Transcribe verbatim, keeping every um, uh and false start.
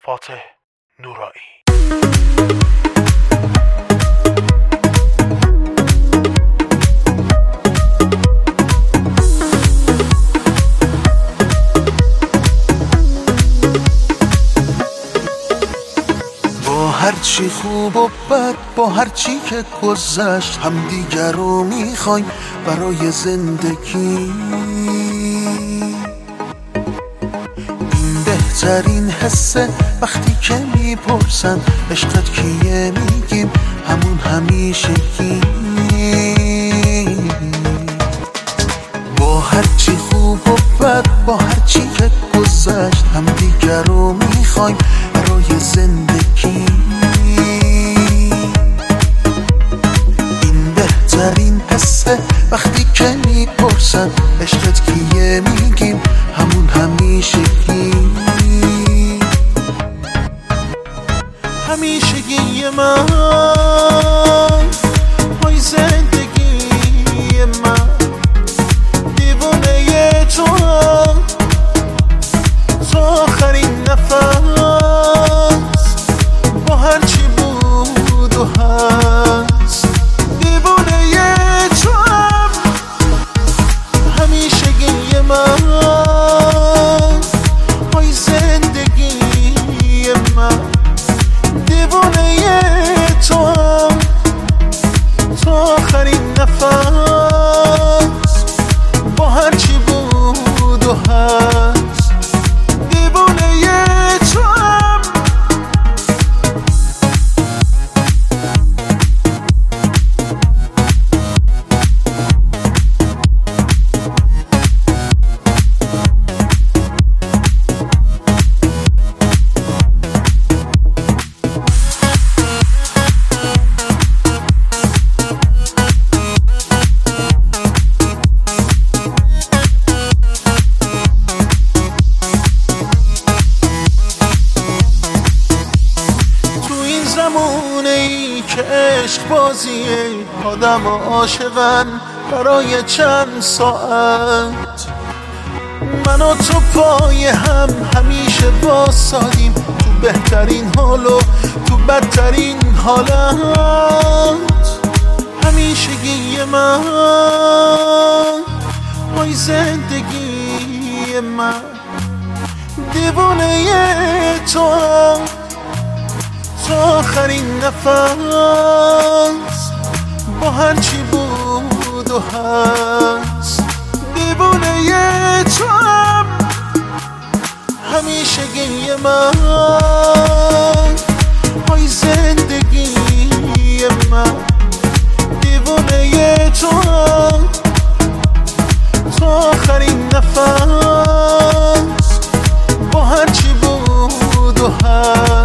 فاتح نورایی. با هرچی خوب و بد، با هرچی که گذشت، هم دیگر رو میخوایم برای زندگی. این بهترین حسه وقتی که میپرسن عشقت کیه، میگیم همون همیشگی. با هرچی خوب و بد، با هرچی که گذشت، هم دیگر رو میخوایم برای زندگی. این بهترین حسه وقتی که میپرسن عشقت کیه، میگیم همون همیشگی. همیشگی من، پای زندگی من، دیوونه تو تا آخرین نفس، با هرچی بود و هست. دیوونه تو هم همیشگی من، پای زندگی من، دیوونه تو هم تا آخرین نفس، با هرچی بود و هست. زمونه ای که عشق بازیه، آدم و عاشقن برای چند ساعت. من و تو پای هم همیشه واسادیم، تو بهترین حال و تو بدترین حالت. همیشگی من، پای زندگی من، دیوونه تو هم تا آخرین نفس، با هرچی بود و هست. دیوونه تو هم همیشگی من، پای زندگی من، دیوونه تو هم تا آخرین نفس، با هرچی بود و هست.